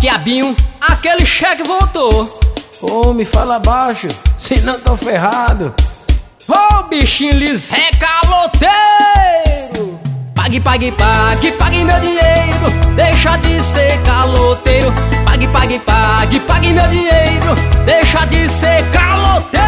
Quiabinho, aquele cheque voltou. Ô, me fala baixo, senão tô ferrado. Ô, bichinho liso é caloteiro. Pague, pague, pague, pague meu dinheiro. Deixa de ser caloteiro. Pague, pague, pague, pague meu dinheiro. Deixa de ser caloteiro.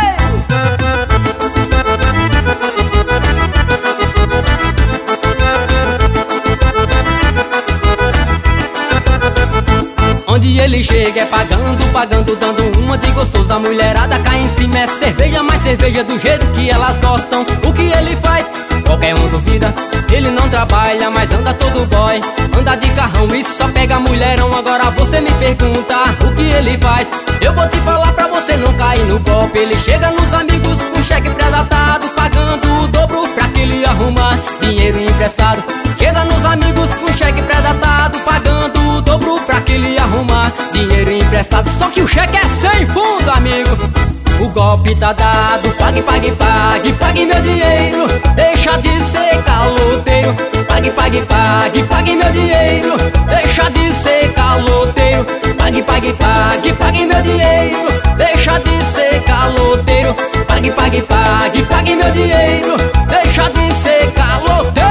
Onde ele chega é pagando, pagando, dando uma de gostoso. A mulherada cai em cima, é cerveja, mais cerveja do jeito que elas gostam. O que ele faz? Qualquer um duvida. Ele não trabalha, mas anda todo boy. Anda de carrão e só pega mulherão. Agora você me pergunta o que ele faz. Eu vou te falar pra você não cair no golpe. Ele chega nos amigos com cheque pré-datado, pagando o dobro pra que ele arrumar dinheiro emprestado. Chega nos amigos com cheque pré-datado, pagando o dobro pra que ele arrumar dinheiro emprestado. Só que o cheque é sem fundo, amigo. O golpe tá dado. Pague, pague, pague, pague meu dinheiro. Deixa de ser caloteiro. Pague, pague, pague, pague meu dinheiro. Deixa de ser caloteiro. Pague, pague, pague, pague meu dinheiro. Deixa de ser caloteiro. Pague, pague, pague, pague meu dinheiro. Deixa de ser caloteiro.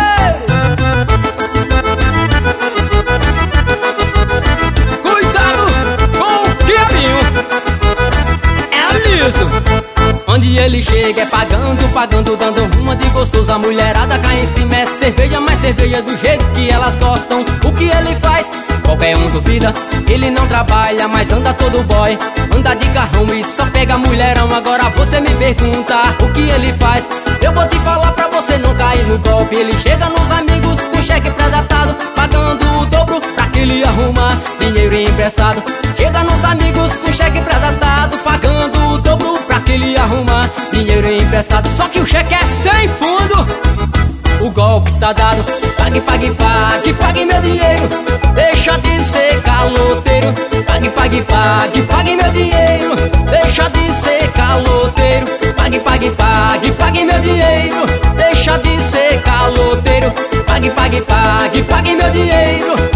Cuidado com o Quiabinho. É liso. Onde ele chega é pagando, pagando, dando uma de gostoso. A mulherada cai em cima, é cerveja, mais cerveja do jeito que elas gostam. O que ele faz? Qualquer um duvida. Ele não trabalha, mas anda todo boy. Anda de carrão e só pega mulherão. Agora você me pergunta o que ele faz. Eu vou te falar pra você não cair no golpe. Ele chega nos amigos com cheque pré-datado, pagando o dobro pra que ele arrumar dinheiro emprestado. Chega nos amigos com cheque pré-datado, pagando o dobro pra que ele arrumar dinheiro emprestado. Só que o cheque é sem fundo. O golpe tá dado. Pague, pague, pague, pague meu dinheiro. Deixa de ser caloteiro. Pague, pague, pague, pague meu dinheiro. Deixa de ser caloteiro. Pague, pague, pague, pague meu dinheiro. Deixa de ser caloteiro. Pague, pague, pague, pague meu dinheiro.